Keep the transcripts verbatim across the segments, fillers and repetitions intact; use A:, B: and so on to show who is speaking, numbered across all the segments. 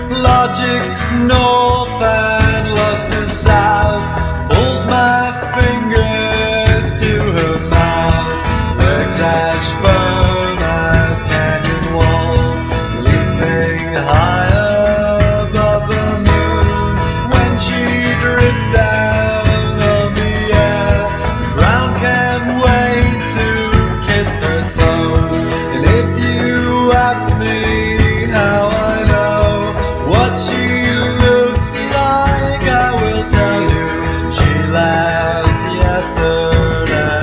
A: logic north and lust is south. Pulls my fingers to her mouth. Legs as firm as canyon walls, leaping high above the moon. When she drifts down on the air, the ground can't wait to kiss her toes. And if you ask me how I know what she looks like, I will tell you she laughed yesterday.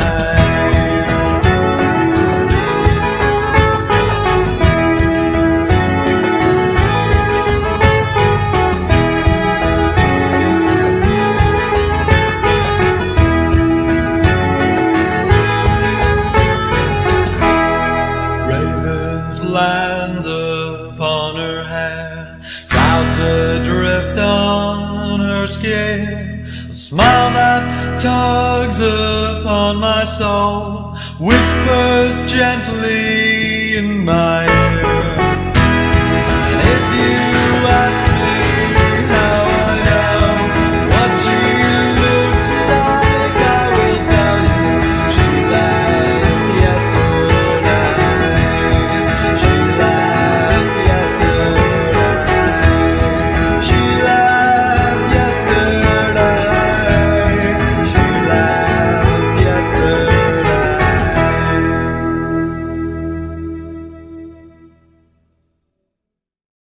A: Ravens land upon her hair, clouds adrift on her skin. A smile that tugs upon my soul, whispers gently in my ear.